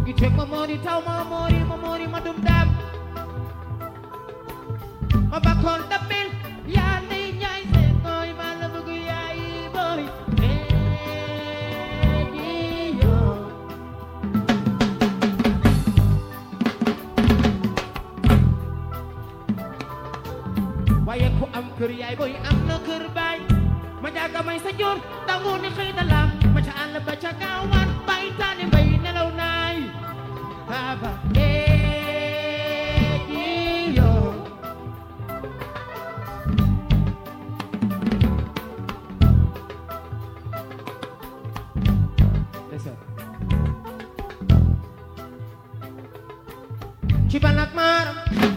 Check my money, tell my money, my dum dam. My back on the bill, yeah, they nyai say, boy, my love, yeah, boy. Hey, yo. Why you am kuriay boy, am no kurbay. Majaga may sanyor, tango ni kita lang. Machaan la bacha kawan, baitan ni bay nalaw nay. Haba, yo. Listen. Cibanak mar.